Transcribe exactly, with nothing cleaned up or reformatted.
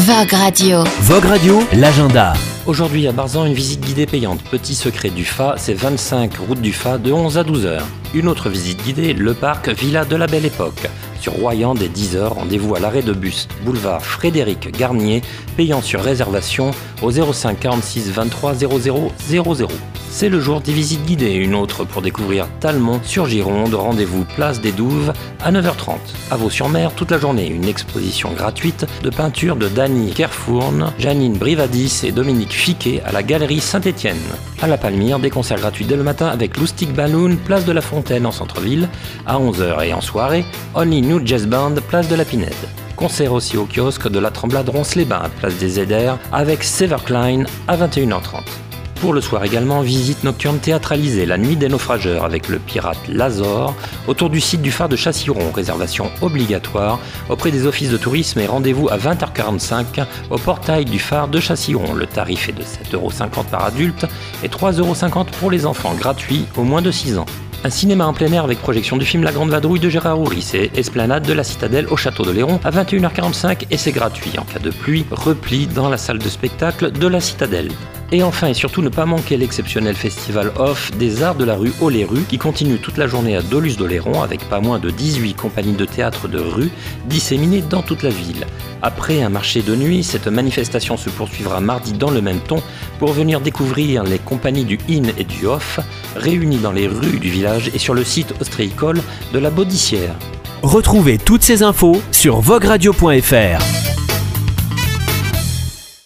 Vogue Radio. Vogue Radio, l'agenda. Aujourd'hui à Barzan, une visite guidée payante. Petit secret du Fa, c'est vingt-cinq route du Fa de onze à douze heures. Une autre visite guidée, le parc Villa de la Belle Époque. Sur Royan, dès dix heures, rendez-vous à l'arrêt de bus, boulevard Frédéric Garnier, payant sur réservation au zéro cinq quarante-six vingt-trois zéro zéro zéro zéro. C'est le jour des visites guidées, une autre pour découvrir Talmont sur Gironde, rendez-vous place des Douves à neuf heures trente. À Vaux-sur-Mer, toute la journée, une exposition gratuite de peinture de Dany Kerfourne, Janine Brivadis et Dominique Fiquet à la Galerie Saint-Étienne. À La Palmyre, des concerts gratuits dès le matin avec Loustic Balloon, place de la Fontaine en centre-ville, à onze heures et en soirée, Only New Jazz Band, place de la Pinède. Concert aussi au kiosque de la Tremblade Ronce-les-Bains, place des Zédères, avec Severklein à vingt et une heures trente. Pour le soir également, visite nocturne théâtralisée, la nuit des naufrageurs avec le pirate Lazor, autour du site du phare de Chassiron, réservation obligatoire auprès des offices de tourisme et rendez-vous à vingt heures quarante-cinq au portail du phare de Chassiron. Le tarif est de sept euros cinquante par adulte et trois euros cinquante pour les enfants, gratuit au moins de six ans. Un cinéma en plein air avec projection du film La Grande Vadrouille de Gérard Houry, c'est Esplanade de la Citadelle au Château de Léron à vingt et une heures quarante-cinq et c'est gratuit. En cas de pluie, repli dans la salle de spectacle de la Citadelle. Et enfin et surtout ne pas manquer l'exceptionnel festival off des arts de la rue Oléru qui continue toute la journée à Doluce d'Oléron avec pas moins de dix-huit compagnies de théâtre de rue disséminées dans toute la ville. Après un marché de nuit, cette manifestation se poursuivra mardi dans le même ton pour venir découvrir les compagnies du in et du off réunies dans les rues du village et sur le site ostréicole de la Baudissière. Retrouvez toutes ces infos sur vogue radio point f r.